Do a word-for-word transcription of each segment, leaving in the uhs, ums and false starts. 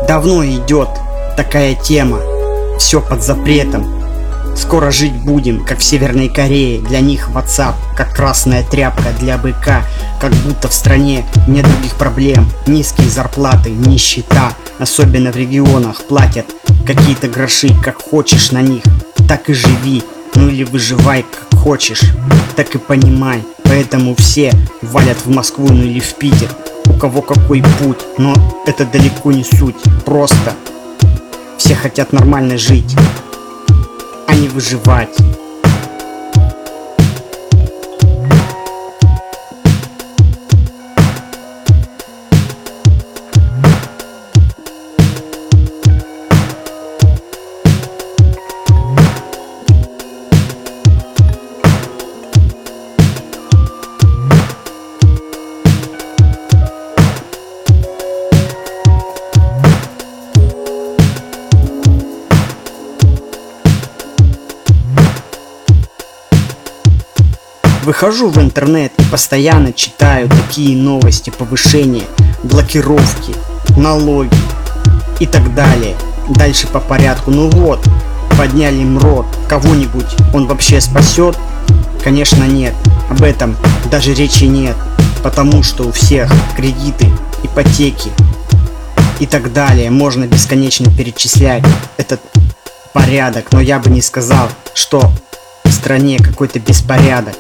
Давно идет такая тема, все под запретом. Скоро жить будем, как в Северной Корее. Для них WhatsApp, как красная тряпка для быка. Как будто в стране нет других проблем. Низкие зарплаты, нищета. Особенно в регионах платят какие-то гроши. Как хочешь на них, так и живи. Ну или выживай как хочешь, так и понимай. Поэтому все валят в Москву, ну или в Питер. У кого какой путь, но это далеко не суть. Просто все хотят нормально жить, а не выживать. Выхожу в интернет и постоянно читаю такие новости: повышение, блокировки, налоги и так далее. Дальше по порядку. Ну вот, подняли МРОД. Кого-нибудь он вообще спасет? Конечно нет. Об этом даже речи нет. Потому что у всех кредиты, ипотеки и так далее. Можно бесконечно перечислять этот порядок. Но я бы не сказал, что в стране какой-то беспорядок.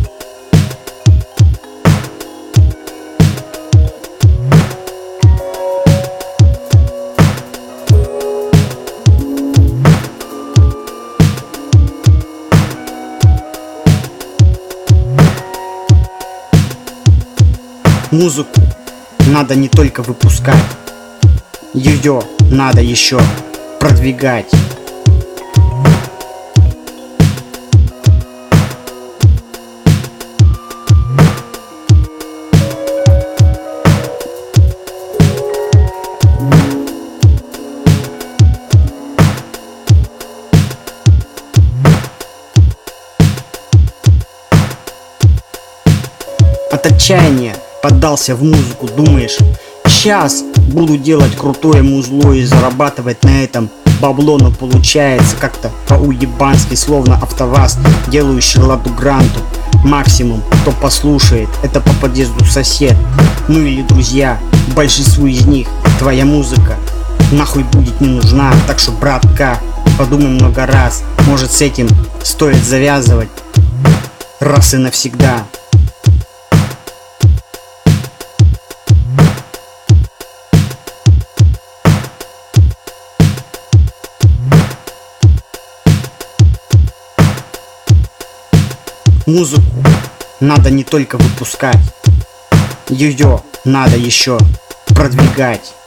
Музыку надо не только выпускать, ее надо еще продвигать. От отчаяния поддался в музыку, думаешь, сейчас буду делать крутое музло и зарабатывать на этом бабло, но получается как-то по-уебански, словно АвтоВАЗ, делающий ладу гранту. Максимум, кто послушает, это по подъезду сосед, ну или друзья. Большинству из них твоя музыка нахуй будет не нужна. Так что, братка, подумай много раз, может с этим стоит завязывать раз и навсегда. Музыку надо не только выпускать, ее надо еще продвигать.